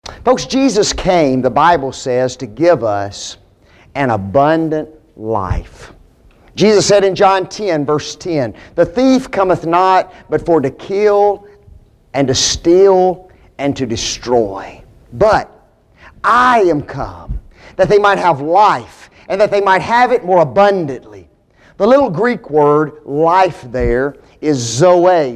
Folks, Jesus came, the Bible says, to give us an abundant life. Jesus said in John 10, verse 10, "The thief cometh not, but for to kill and to steal and to destroy. But I am come, that they might have life, and that they might have it more abundantly." The little Greek word life there is Zoe,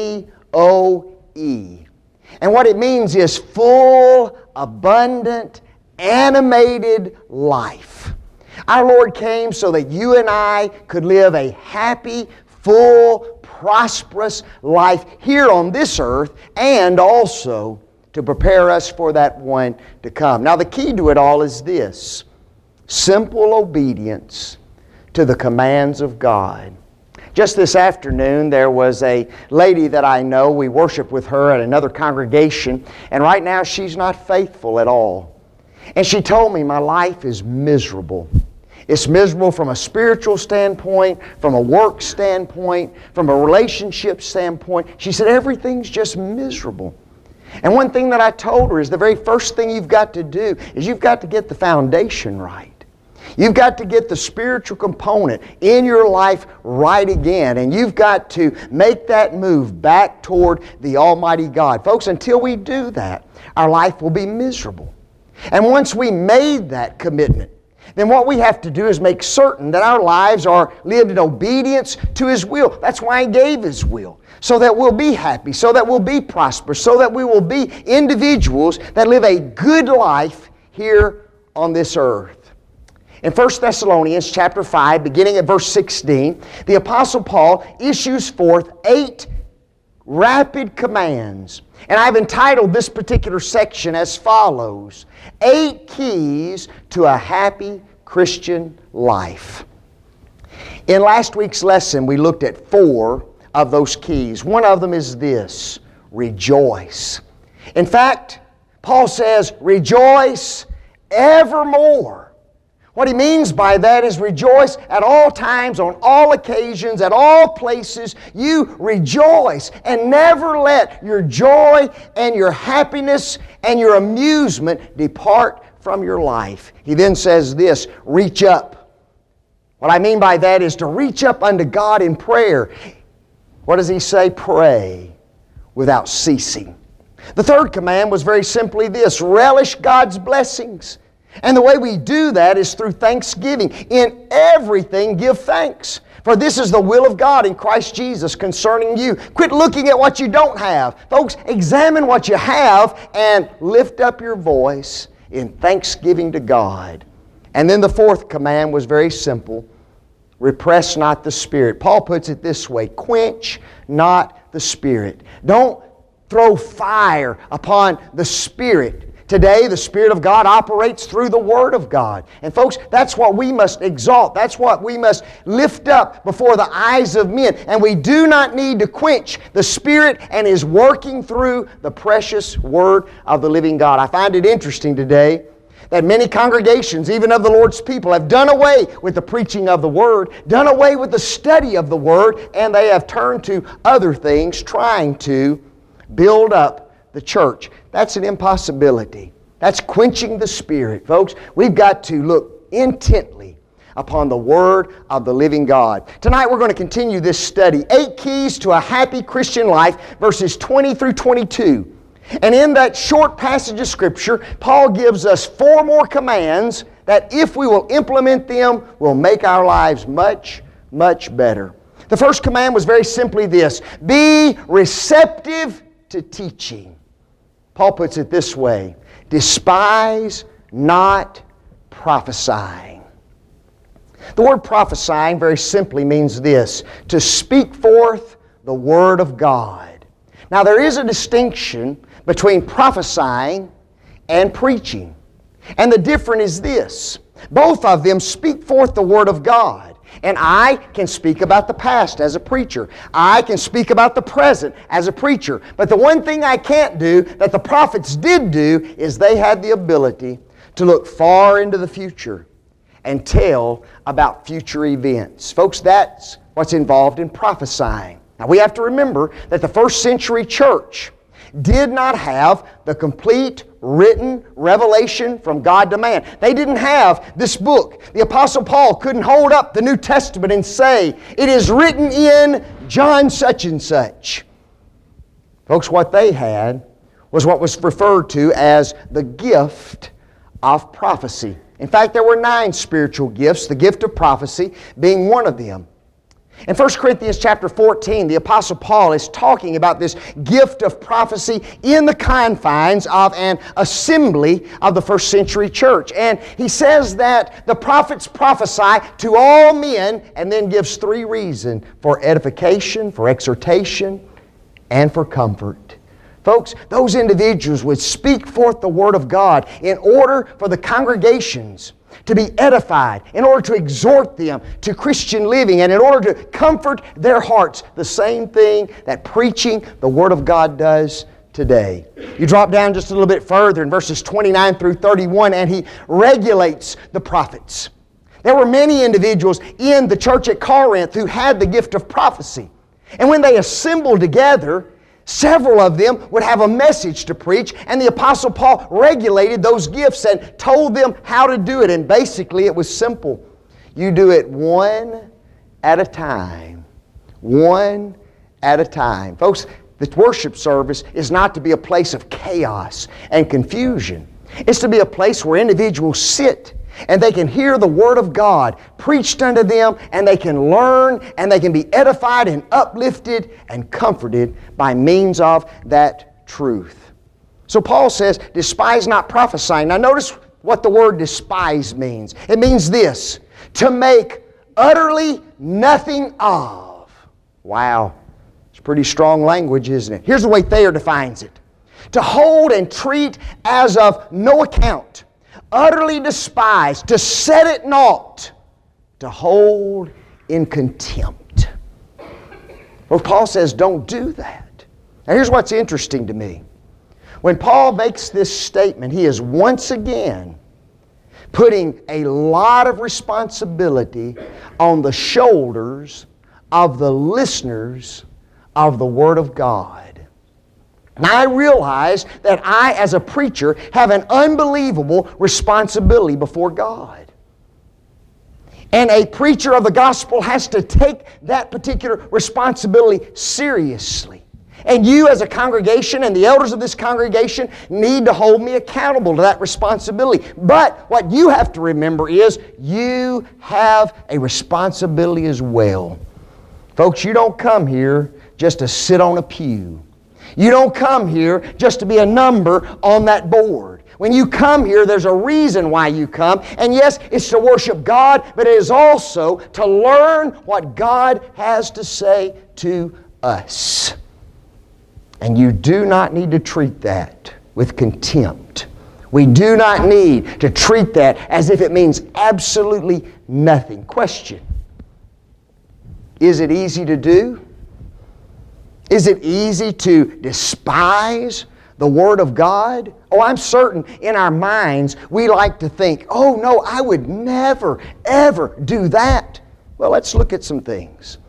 Z-O-E. And what it means is full, abundant, animated life. Our Lord came so that you and I could live a happy, full, prosperous life here on this earth, and also to prepare us for that one to come. Now the key to it all is this: simple obedience to the commands of God. Just this afternoon, there was a lady that I know. We worship with her at another congregation, and right now she's not faithful at all. And she told me, "My life is miserable. It's miserable from a spiritual standpoint, from a work standpoint, from a relationship standpoint." She said, "Everything's just miserable." And one thing that I told her is the very first thing you've got to do is you've got to get the foundation right. You've got to get the spiritual component in your life right again, and you've got to make that move back toward the Almighty God. Folks, until we do that, our life will be miserable. And once we made that commitment, then what we have to do is make certain that our lives are lived in obedience to His will. That's why He gave His will, so that we'll be happy, so that we'll be prosperous, so that we will be individuals that live a good life here on this earth. In 1 Thessalonians chapter 5, beginning at verse 16, the Apostle Paul issues forth 8 rapid commands. And I've entitled this particular section as follows: 8 Keys to a Happy Christian Life. In last week's lesson, we looked at 4 of those keys. One of them is this: rejoice. In fact, Paul says, rejoice evermore. What he means by that is rejoice at all times, on all occasions, at all places. You rejoice, and never let your joy and your happiness and your amusement depart from your life. He then says this: reach up. What I mean by that is to reach up unto God in prayer. What does he say? Pray without ceasing. The third command was very simply this: relish God's blessings. And the way we do that is through thanksgiving. In everything give thanks, for this is the will of God in Christ Jesus concerning you. Quit looking at what you don't have. Folks, examine what you have and lift up your voice in thanksgiving to God. And then the fourth command was very simple: repress not the Spirit. Paul puts it this way: quench not the Spirit. Don't throw fire upon the Spirit. Today, the Spirit of God operates through the Word of God. And folks, that's what we must exalt. That's what we must lift up before the eyes of men. And we do not need to quench the Spirit and His working through the precious Word of the living God. I find it interesting today that many congregations, even of the Lord's people, have done away with the preaching of the Word, done away with the study of the Word, and they have turned to other things, trying to build up the church. That's an impossibility. That's quenching the Spirit. Folks, we've got to look intently upon the Word of the living God. Tonight we're going to continue this study, 8 Keys to a Happy Christian Life, verses 20 through 22. And in that short passage of Scripture, Paul gives us 4 more commands that, if we will implement them, will make our lives much, much better. The first command was very simply this: be receptive to teaching. Paul puts it this way: despise not prophesying. The word prophesying very simply means this: to speak forth the Word of God. Now there is a distinction between prophesying and preaching. And the difference is this: both of them speak forth the Word of God. And I can speak about the past as a preacher. I can speak about the present as a preacher. But the one thing I can't do that the prophets did do is they had the ability to look far into the future and tell about future events. Folks, that's what's involved in prophesying. Now we have to remember that the first century church did not have the complete written revelation from God to man. They didn't have this book. The Apostle Paul couldn't hold up the New Testament and say, it is written in John such and such. Folks, what they had was what was referred to as the gift of prophecy. In fact, there were 9 spiritual gifts, the gift of prophecy being one of them. In 1 Corinthians chapter 14, the Apostle Paul is talking about this gift of prophecy in the confines of an assembly of the first century church. And he says that the prophets prophesy to all men, and then gives 3 reasons: for edification, for exhortation, and for comfort. Folks, those individuals would speak forth the Word of God in order for the congregations to be edified, in order to exhort them to Christian living, and in order to comfort their hearts. The same thing that preaching the Word of God does today. You drop down just a little bit further in verses 29 through 31, and he regulates the prophets. There were many individuals in the church at Corinth who had the gift of prophecy. And when they assembled together, several of them would have a message to preach, and the Apostle Paul regulated those gifts and told them how to do it. And basically it was simple. You do it one at a time. One at a time. Folks, the worship service is not to be a place of chaos and confusion. It's to be a place where individuals sit and they can hear the Word of God preached unto them, and they can learn, and they can be edified and uplifted and comforted by means of that truth. So Paul says, despise not prophesying. Now notice what the word despise means. It means this: to make utterly nothing of. Wow. It's pretty strong language, isn't it? Here's the way Thayer defines it: to hold and treat as of no account, utterly despise, to set at naught, to hold in contempt. Well, Paul says don't do that. Now here's what's interesting to me. When Paul makes this statement, he is once again putting a lot of responsibility on the shoulders of the listeners of the Word of God. Now I realize that I, as a preacher, have an unbelievable responsibility before God. And a preacher of the gospel has to take that particular responsibility seriously. And you as a congregation and the elders of this congregation need to hold me accountable to that responsibility. But what you have to remember is you have a responsibility as well. Folks, you don't come here just to sit on a pew. You don't come here just to be a number on that board. When you come here, there's a reason why you come. And yes, it's to worship God, but it is also to learn what God has to say to us. And you do not need to treat that with contempt. We do not need to treat that as if it means absolutely nothing. Question: is it easy to do? Is it easy to despise the Word of God? Oh, I'm certain in our minds we like to think, oh no, I would never, ever do that. Well, let's look at some things.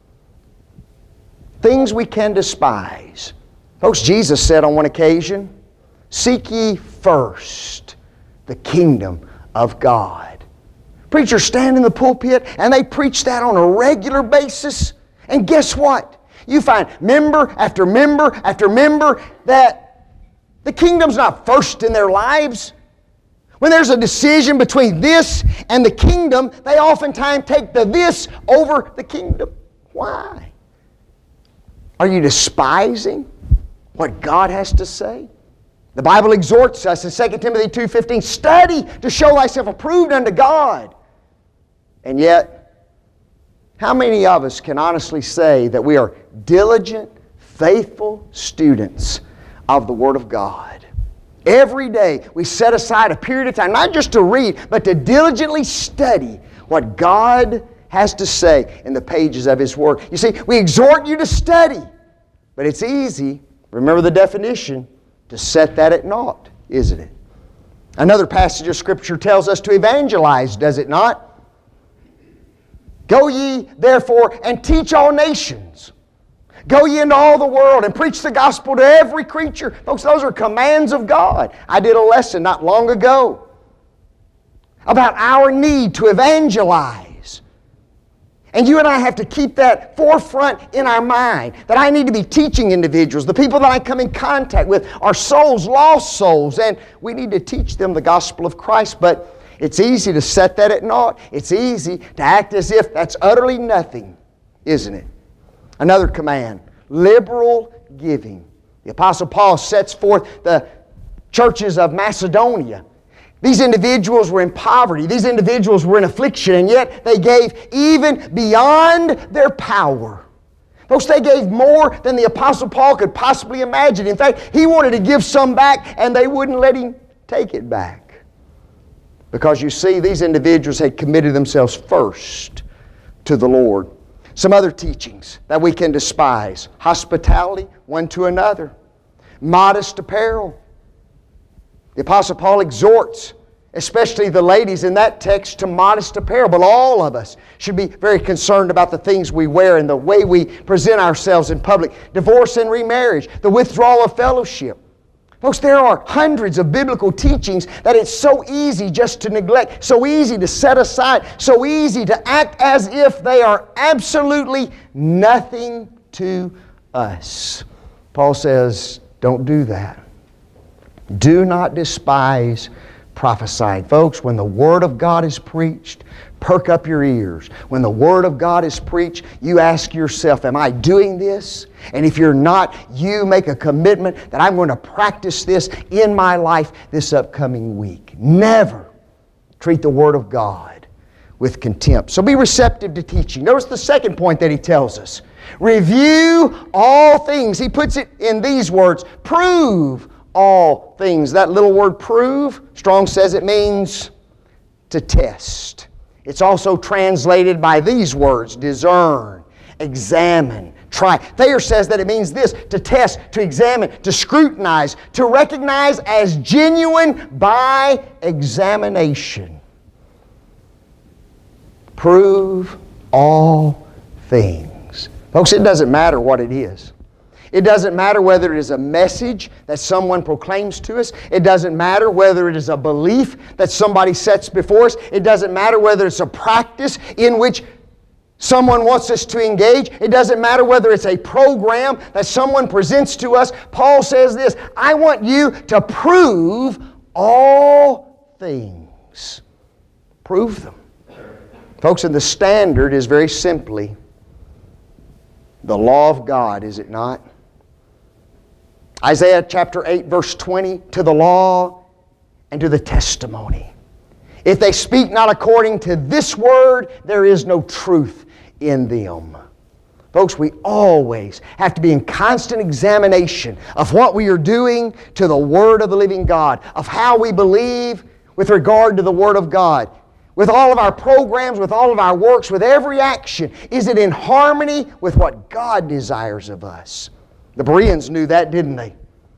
Things we can despise. Folks, Jesus said on one occasion, seek ye first the kingdom of God. Preachers stand in the pulpit and they preach that on a regular basis. And guess what? You find member after member after member that the kingdom's not first in their lives. When there's a decision between this and the kingdom, they oftentimes take the this over the kingdom. Why? Are you despising what God has to say? The Bible exhorts us in 2 Timothy 2:15, study to show thyself approved unto God. And yet, how many of us can honestly say that we are diligent, faithful students of the Word of God? Every day we set aside a period of time, not just to read, but to diligently study what God has to say in the pages of His Word. You see, we exhort you to study, but it's easy, remember the definition, to set that at naught, isn't it? Another passage of Scripture tells us to evangelize, does it not? Go ye, therefore, and teach all nations. Go ye into all the world and preach the gospel to every creature. Folks, those are commands of God. I did a lesson not long ago about our need to evangelize. And you and I have to keep that forefront in our mind, that I need to be teaching individuals. The people that I come in contact with are souls, lost souls, and we need to teach them the gospel of Christ. But it's easy to set that at naught. It's easy to act as if that's utterly nothing, isn't it? Another command, liberal giving. The Apostle Paul sets forth the churches of Macedonia. These individuals were in poverty. These individuals were in affliction, and yet they gave even beyond their power. Folks, they gave more than the Apostle Paul could possibly imagine. In fact, he wanted to give some back, and they wouldn't let him take it back. Because you see, these individuals had committed themselves first to the Lord. Some other teachings that we can despise. Hospitality one to another. Modest apparel. The Apostle Paul exhorts, especially the ladies in that text, to modest apparel. But all of us should be very concerned about the things we wear and the way we present ourselves in public. Divorce and remarriage. The withdrawal of fellowship. Folks, there are hundreds of biblical teachings that it's so easy just to neglect, so easy to set aside, so easy to act as if they are absolutely nothing to us. Paul says, don't do that. Do not despise prophesying. Folks, when the Word of God is preached, perk up your ears. When the Word of God is preached, you ask yourself, am I doing this? And if you're not, you make a commitment that I'm going to practice this in my life this upcoming week. Never treat the Word of God with contempt. So be receptive to teaching. Notice the second point that he tells us. Review all things. He puts it in these words. Prove all things. That little word prove, Strong says it means to test. It's also translated by these words, discern, examine, try. Thayer says that it means this, to test, to examine, to scrutinize, to recognize as genuine by examination. Prove all things. Folks, it doesn't matter what it is. It doesn't matter whether it is a message that someone proclaims to us. It doesn't matter whether it is a belief that somebody sets before us. It doesn't matter whether it's a practice in which someone wants us to engage. It doesn't matter whether it's a program that someone presents to us. Paul says this, I want you to prove all things. Prove them. Folks, and the standard is very simply the law of God, is it not? Isaiah chapter 8 verse 20, to the law and to the testimony. If they speak not according to this word, there is no truth in them. Folks, we always have to be in constant examination of what we are doing to the Word of the living God, of how we believe with regard to the Word of God. With all of our programs, with all of our works, with every action, is it in harmony with what God desires of us? The Bereans knew that, didn't they?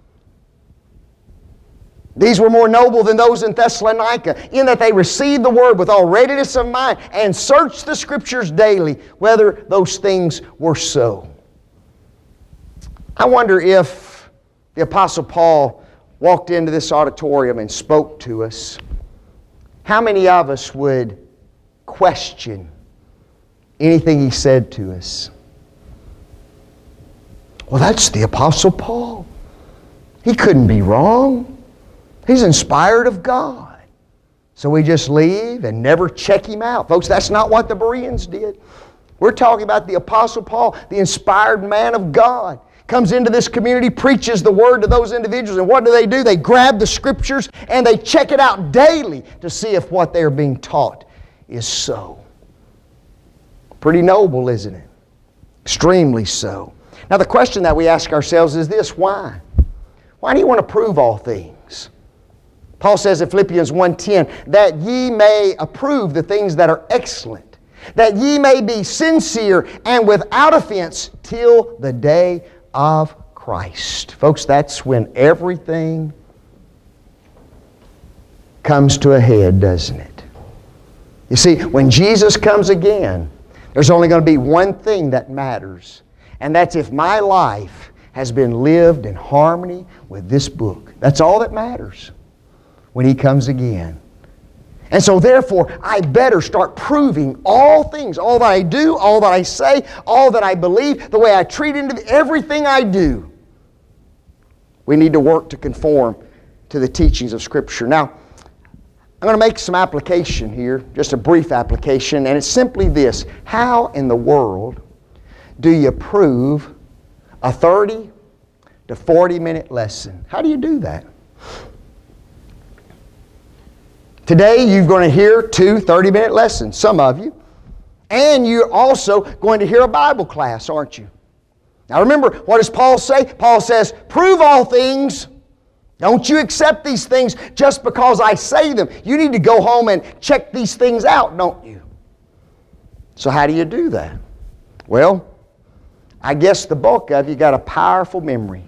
These were more noble than those in Thessalonica, in that they received the Word with all readiness of mind and searched the Scriptures daily, whether those things were so. I wonder if the Apostle Paul walked into this auditorium and spoke to us, how many of us would question anything he said to us? Well, that's the Apostle Paul. He couldn't be wrong. He's inspired of God. So we just leave and never check him out. Folks, that's not what the Bereans did. We're talking about the Apostle Paul, the inspired man of God. Comes into this community, preaches the Word to those individuals, and what do? They grab the Scriptures and they check it out daily to see if what they're being taught is so. Pretty noble, isn't it? Extremely so. Now the question that we ask ourselves is this, why? Why do you want to prove all things? Paul says in Philippians 1:10, that ye may approve the things that are excellent, that ye may be sincere and without offense till the day of Christ. Folks, that's when everything comes to a head, doesn't it? You see, when Jesus comes again, there's only going to be one thing that matters, And that's if my life has been lived in harmony with this book. That's all that matters when He comes again. And so therefore, I better start proving all things, all that I do, all that I say, all that I believe, the way I treat everything I do. We need to work to conform to the teachings of Scripture. Now, I'm going to make some application here, just a brief application, and it's simply this. How in the world do you prove a 30 to 40-minute lesson? How do you do that? Today, you're going to hear 2 30-minute lessons, some of you. And you're also going to hear a Bible class, aren't you? Now remember, what does Paul say? Paul says, prove all things. Don't you accept these things just because I say them. You need to go home and check these things out, don't you? So how do you do that? Well, I guess the bulk of you got a powerful memory.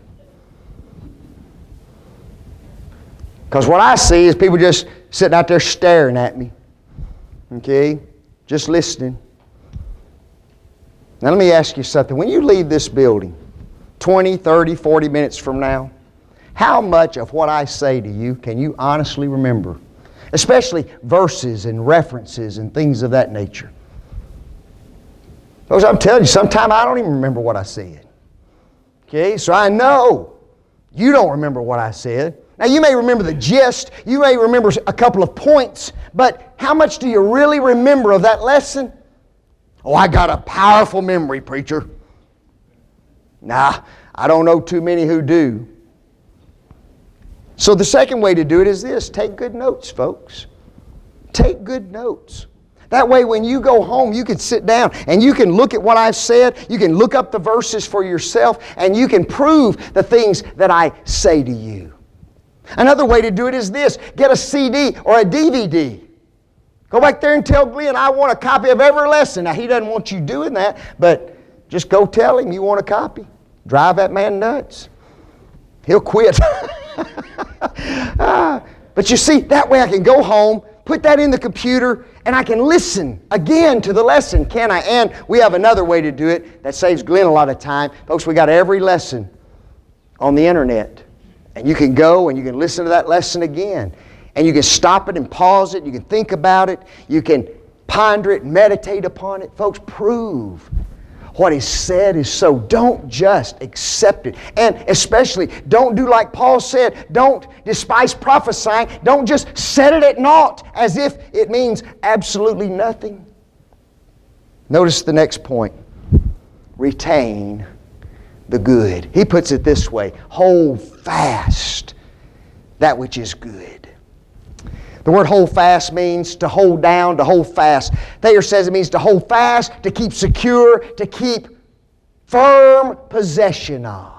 Because what I see is people just sitting out there staring at me. Okay? Just listening. Now let me ask you something. When you leave this building 20, 30, 40 minutes from now, how much of what I say to you can you honestly remember? Especially verses and references and things of that nature. Folks, I'm telling you, sometimes I don't even remember what I said. Okay? So I know you don't remember what I said. Now you may remember the gist, you may remember a couple of points, but how much do you really remember of that lesson? Oh, I got a powerful memory, preacher. Nah, I don't know too many who do. So the second way to do it is this. Take good notes, folks. Take good notes. That way when you go home, you can sit down and you can look at what I've said, you can look up the verses for yourself, and you can prove the things that I say to you. Another way to do it is this. Get a CD or a DVD. Go back there and tell Glenn, I want a copy of every lesson. Now, he doesn't want you doing that, but just go tell him you want a copy. Drive that man nuts. He'll quit. But you see, that way I can go home, put that in the computer, and I can listen again to the lesson, can I? And we have another way to do it that saves Glenn a lot of time. Folks, we got every lesson on the internet. And you can go and you can listen to that lesson again. And you can stop it and pause it. You can think about it. You can ponder it, meditate upon it. Folks, prove what is said is so. Don't just accept it. And especially, don't do like Paul said. Don't despise prophesying. Don't just set it at naught as if it means absolutely nothing. Notice the next point. Retain the good. He puts it this way. Hold fast that which is good. The word hold fast means to hold down, to hold fast. Thayer says it means to hold fast, to keep secure, to keep firm possession of.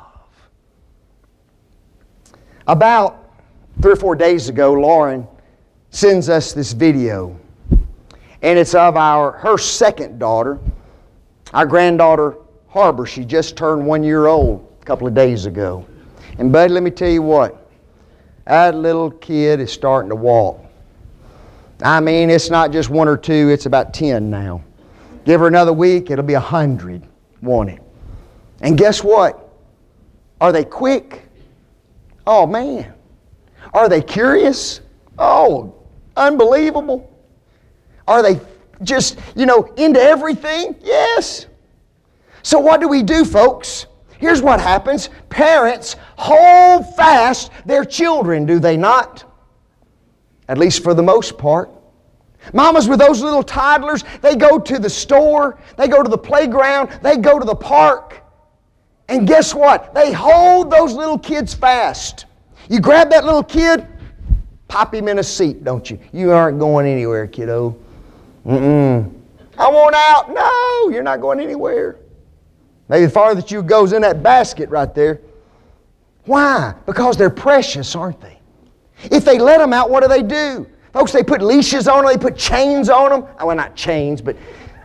About 3 or 4 days ago, Lauren sends us this video. And it's of her second daughter, our granddaughter Harbor. She just turned 1 year old a couple of days ago. And buddy, let me tell you what. That little kid is starting to walk. I mean, it's not just 1 or 2, it's about 10 now. Give her another week, it'll be 100, won't it? And guess what? Are they quick? Oh, man. Are they curious? Oh, unbelievable. Are they just, into everything? Yes. So what do we do, folks? Here's what happens. Parents hold fast their children, do they not? At least for the most part. Mamas with those little toddlers, they go to the store, they go to the playground, they go to the park. And guess what? They hold those little kids fast. You grab that little kid, pop him in a seat, don't you? You aren't going anywhere, kiddo. I want out. No, you're not going anywhere. Maybe the farthest you goes in that basket right there. Why? Because they're precious, aren't they? If they let them out, what do? Folks, they put leashes on them, they put chains on them. Well, not chains, but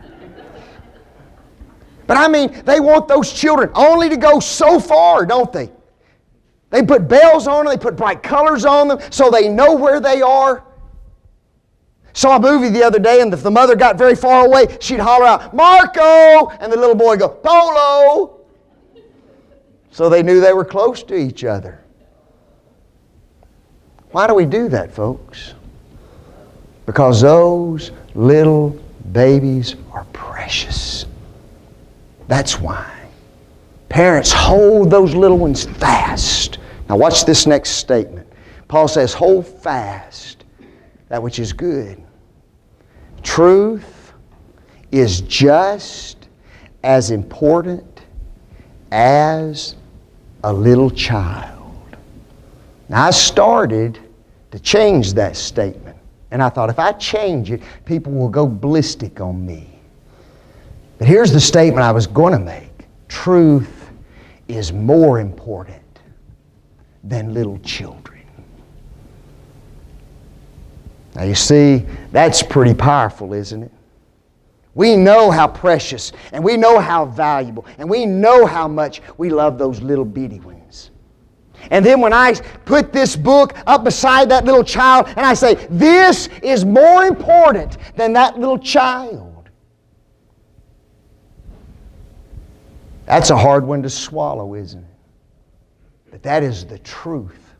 I mean, they want those children only to go so far, don't they? They put bells on them, they put bright colors on them so they know where they are. Saw a movie the other day, and if the mother got very far away, she'd holler out, Marco! And the little boy would go, Polo! so they knew they were close to each other. Why do we do that, folks? Because those little babies are precious. That's why. Parents, hold those little ones fast. Now watch this next statement. Paul says, hold fast that which is good. Truth is just as important as a little child. Now I started to change that statement. And I thought, if I change it, people will go ballistic on me. But here's the statement I was going to make. Truth is more important than little children. Now you see, that's pretty powerful, isn't it? We know how precious, and we know how valuable, and we know how much we love those little bitty ones. And then when I put this book up beside that little child and I say, this is more important than that little child. That's a hard one to swallow, isn't it? But that is the truth.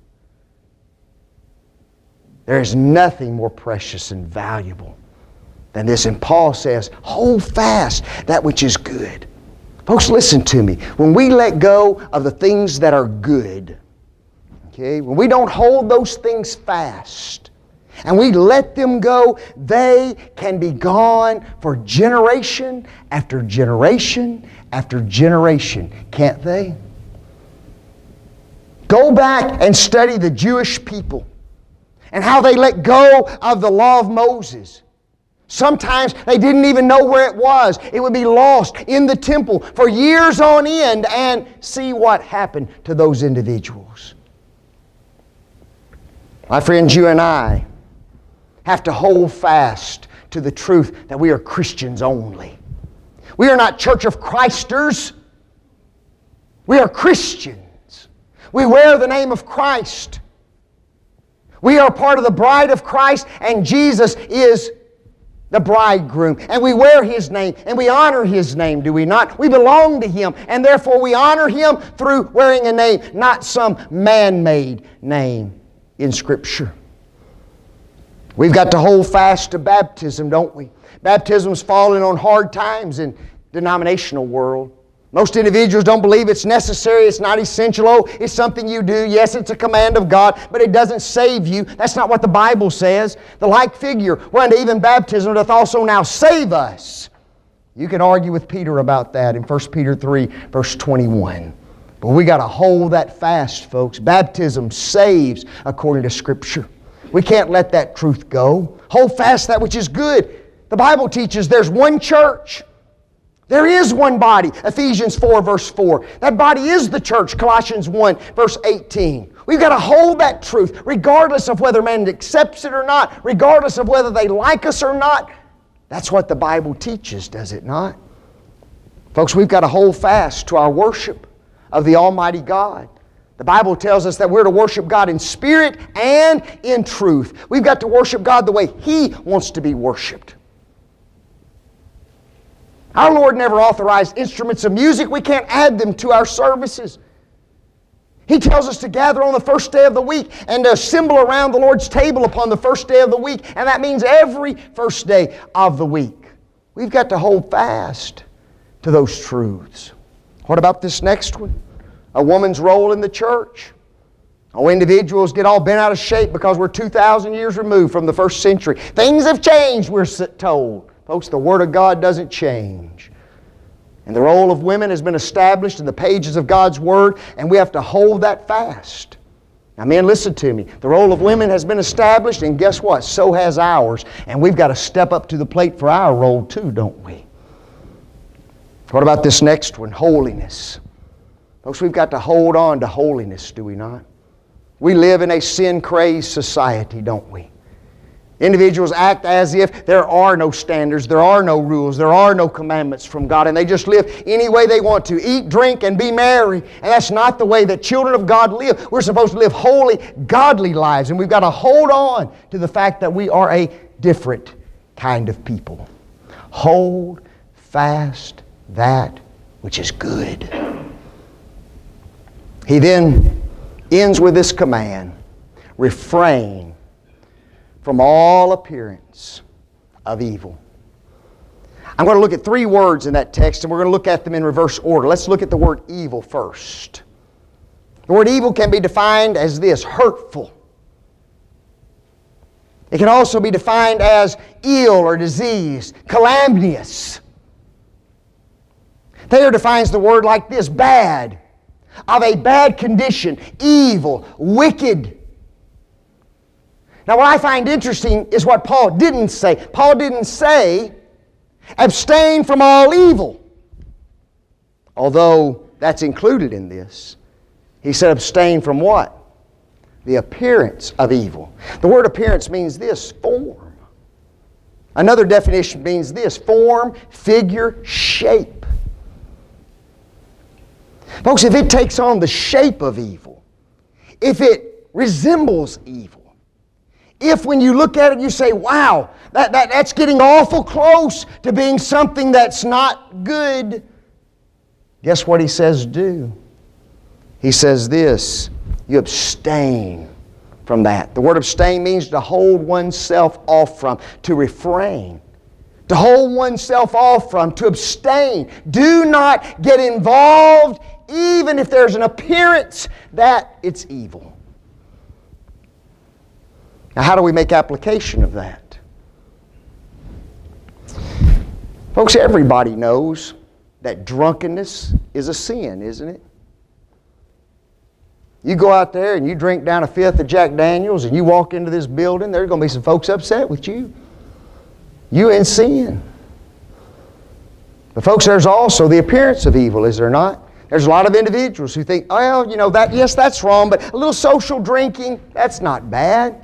There is nothing more precious and valuable than this. And Paul says, hold fast that which is good. Folks, listen to me. When we let go of the things that are good, when we don't hold those things fast and we let them go, they can be gone for generation after generation after generation, can't they? Go back and study the Jewish people and how they let go of the law of Moses. Sometimes they didn't even know where it was. It would be lost in the temple for years on end, and see what happened to those individuals. My friends, you and I have to hold fast to the truth that we are Christians only. We are not Church of Christers. We are Christians. We wear the name of Christ. We are part of the bride of Christ, and Jesus is the bridegroom. And we wear His name, and we honor His name, do we not? We belong to Him, and therefore we honor Him through wearing a name, not some man-made name in Scripture. We've got to hold fast to baptism, don't we? Baptism's falling on hard times in denominational world. Most individuals don't believe it's necessary, it's not essential. Oh, it's something you do. Yes, it's a command of God, but it doesn't save you. That's not what the Bible says. The like figure, whereunto even baptism doth also now save us. You can argue with Peter about that in 1 Peter 3, verse 21. But we got to hold that fast, folks. Baptism saves according to Scripture. We can't let that truth go. Hold fast that which is good. The Bible teaches there's one church. There is one body, Ephesians 4, verse 4. That body is the church, Colossians 1, verse 18. We've got to hold that truth, regardless of whether man accepts it or not, regardless of whether they like us or not. That's what the Bible teaches, does it not? Folks, we've got to hold fast to our worship of the Almighty God. The Bible tells us that we're to worship God in spirit and in truth. We've got to worship God the way He wants to be worshiped. Our Lord never authorized instruments of music. We can't add them to our services. He tells us to gather on the first day of the week and to assemble around the Lord's table upon the first day of the week, and that means every first day of the week. We've got to hold fast to those truths. What about this next one? A woman's role in the church. Oh, individuals get all bent out of shape because we're 2,000 years removed from the first century. Things have changed, we're told. Folks, the Word of God doesn't change. And the role of women has been established in the pages of God's Word, and we have to hold that fast. Now, men, listen to me. The role of women has been established, and guess what? So has ours. And we've got to step up to the plate for our role too, don't we? What about this next one? Holiness. Folks, we've got to hold on to holiness, do we not? We live in a sin-crazed society, don't we? Individuals act as if there are no standards, there are no rules, there are no commandments from God, and they just live any way they want to. Eat, drink, and be merry. And that's not the way that children of God live. We're supposed to live holy, godly lives, and we've got to hold on to the fact that we are a different kind of people. Hold fast that which is good. He then ends with this command: refrain from all appearance of evil. I'm going to look at 3 words in that text, and we're going to look at them in reverse order. Let's look at the word evil first. The word evil can be defined as this: hurtful. It can also be defined as ill or diseased, calumnious. Thayer defines the word like this: bad, of a bad condition, evil, wicked. Now, what I find interesting is what Paul didn't say. Paul didn't say, abstain from all evil, although that's included in this. He said abstain from what? The appearance of evil. The word appearance means this: form. Another definition means this: form, figure, shape. Folks, if it takes on the shape of evil, if it resembles evil, if when you look at it you say, wow, that's getting awful close to being something that's not good, guess what he says do? He says this: you abstain from that. The word abstain means to hold oneself off from, to refrain. To hold oneself off from, to abstain. Do not get involved even if there's an appearance that it's evil. Now, how do we make application of that? Folks, everybody knows that drunkenness is a sin, isn't it? You go out there and you drink down a fifth of Jack Daniels and you walk into this building, there's going to be some folks upset with you. You're in sin. But folks, there's also the appearance of evil, is there not? There's a lot of individuals who think, well, you know, yes, that's wrong, but a little social drinking, that's not bad.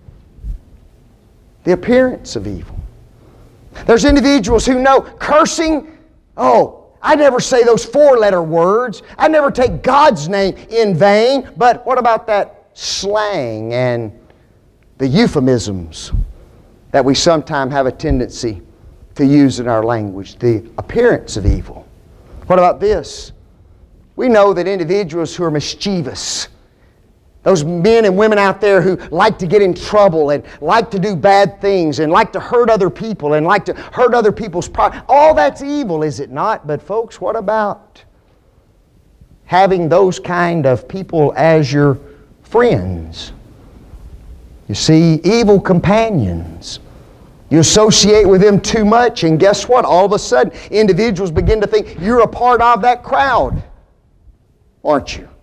The appearance of evil. There's individuals who know cursing, I never say those 4-letter words. I never take God's name in vain. But what about that slang and the euphemisms that we sometimes have a tendency to use in our language? The appearance of evil. What about this? We know that individuals who are mischievous, those men and women out there who like to get in trouble and like to do bad things and like to hurt other people and like to hurt other people's pride. All that's evil, is it not? But folks, what about having those kind of people as your friends? You see, evil companions. You associate with them too much, and guess what? All of a sudden, individuals begin to think you're a part of that crowd, aren't you?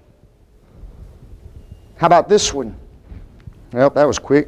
How about this one? Well, that was quick.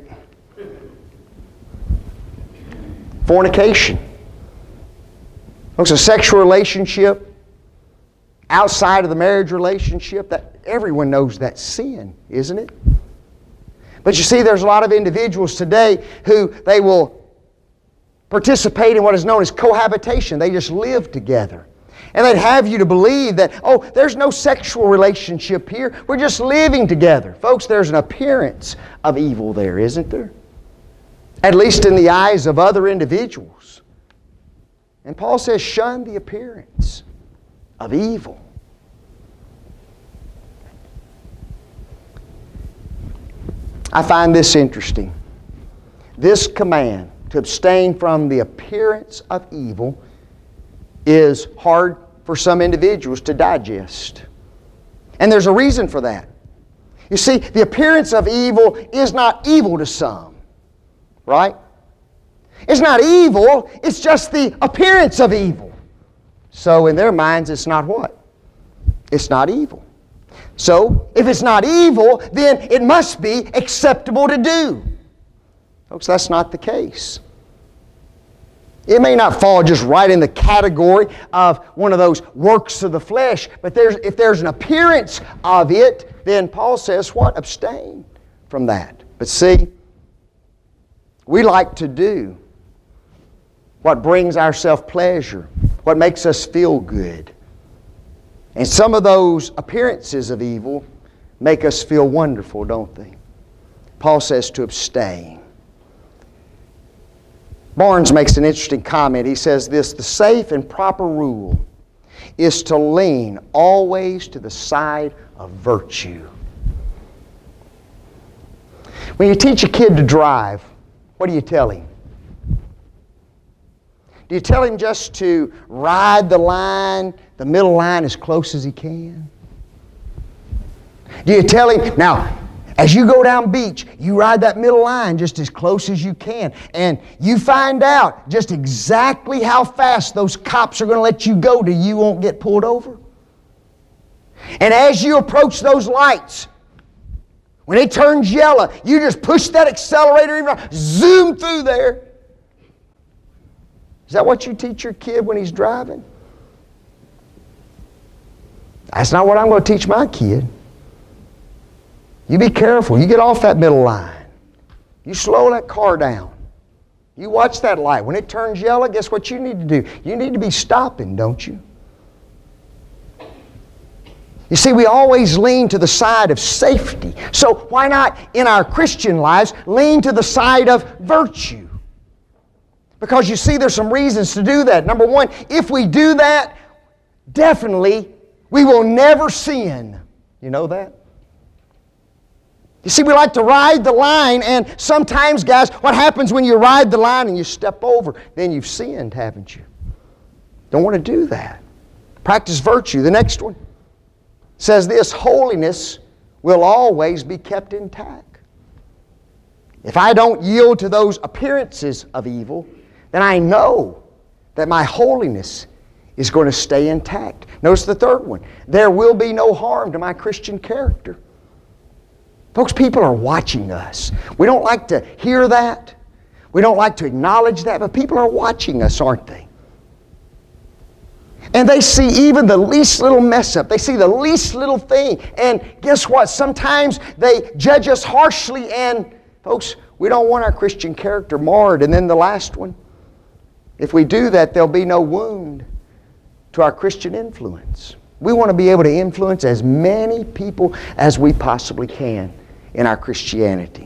Fornication. Folks, a sexual relationship outside of the marriage relationship, that everyone knows that's sin, isn't it? But you see, there's a lot of individuals today who they will participate in what is known as cohabitation. They just live together. And they'd have you to believe that, there's no sexual relationship here. We're just living together. Folks, there's an appearance of evil there, isn't there? At least in the eyes of other individuals. And Paul says, shun the appearance of evil. I find this interesting. This command to abstain from the appearance of evil is hard for some individuals to digest. And there's a reason for that. You see, the appearance of evil is not evil to some, right? It's not evil, it's just the appearance of evil. So in their minds, it's not what? It's not evil. So, if it's not evil, then it must be acceptable to do. Folks, that's not the case. It may not fall just right in the category of one of those works of the flesh, but if there's an appearance of it, then Paul says what? Abstain from that. But see, we like to do what brings our self-pleasure, what makes us feel good. And some of those appearances of evil make us feel wonderful, don't they? Paul says to abstain. Barnes makes an interesting comment. He says this: the safe and proper rule is to lean always to the side of virtue. When you teach a kid to drive, what do you tell him? Do you tell him just to ride the line, the middle line, as close as he can? Do you tell him, now, as you go down beach, you ride that middle line just as close as you can, and you find out just exactly how fast those cops are going to let you go till you won't get pulled over? And as you approach those lights, when it turns yellow, you just push that accelerator, even zoom through there. Is that what you teach your kid when he's driving? That's not what I'm going to teach my kid. You be careful. You get off that middle line. You slow that car down. You watch that light. When it turns yellow, guess what you need to do? You need to be stopping, don't you? You see, we always lean to the side of safety. So why not, in our Christian lives, lean to the side of virtue? Because you see, there's some reasons to do that. Number one, if we do that, definitely we will never sin. You know that? You see, we like to ride the line, and sometimes, guys, what happens when you ride the line and you step over? Then you've sinned, haven't you? Don't want to do that. Practice virtue. The next one says this: holiness will always be kept intact. If I don't yield to those appearances of evil, then I know that my holiness is going to stay intact. Notice the third one. There will be no harm to my Christian character. Folks, people are watching us. We don't like to hear that. We don't like to acknowledge that, but people are watching us, aren't they? And they see even the least little mess up. They see the least little thing. And guess what? Sometimes they judge us harshly, and folks, we don't want our Christian character marred. And then the last one, if we do that, there'll be no wound to our Christian influence. We want to be able to influence as many people as we possibly can in our Christianity.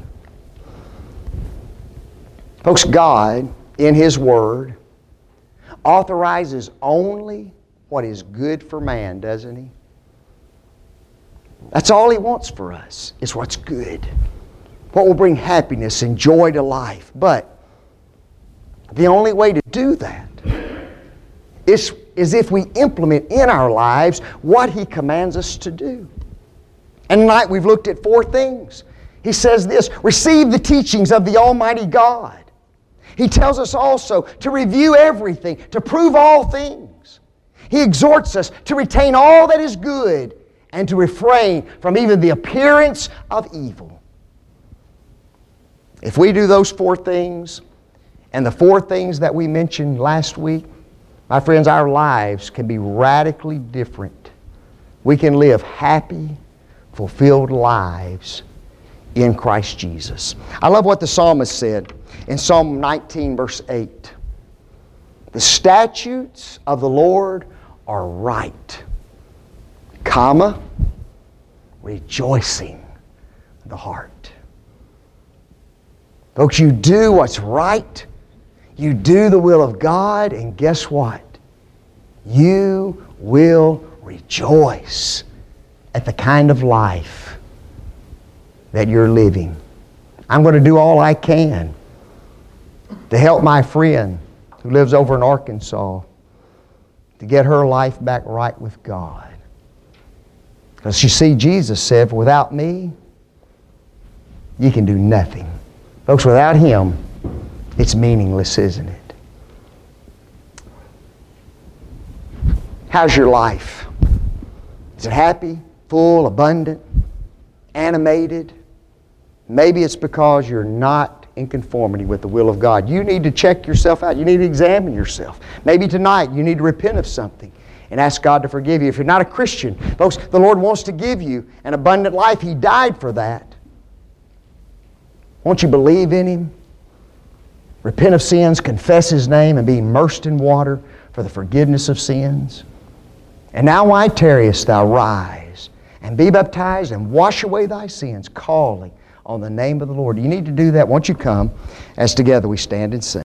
Folks, God, in His Word, authorizes only what is good for man, doesn't He? That's all He wants for us, is what's good. What will bring happiness and joy to life. But the only way to do that is if we implement in our lives what He commands us to do. And tonight we've looked at 4 things. He says this: receive the teachings of the Almighty God. He tells us also to review everything, to prove all things. He exhorts us to retain all that is good and to refrain from even the appearance of evil. If we do those 4 things, and the 4 things that we mentioned last week, my friends, our lives can be radically different. We can live happy, fulfilled lives in Christ Jesus. I love what the psalmist said in Psalm 19, verse 8. The statutes of the Lord are right, comma, rejoicing the heart. Folks, you do what's right. You do the will of God, and guess what? You will rejoice at the kind of life that you're living. I'm going to do all I can to help my friend who lives over in Arkansas to get her life back right with God. Because you see, Jesus said, without me, you can do nothing. Folks, without Him, it's meaningless, isn't it? How's your life? Is it happy, full, abundant, animated? Maybe it's because you're not in conformity with the will of God. You need to check yourself out. You need to examine yourself. Maybe tonight you need to repent of something and ask God to forgive you. If you're not a Christian, folks, the Lord wants to give you an abundant life. He died for that. Won't you believe in Him? Repent of sins, confess His name, and be immersed in water for the forgiveness of sins. And now why tarriest thou? Rise and be baptized and wash away thy sins, calling on the name of the Lord. You need to do that. Won't you come as together we stand and sing?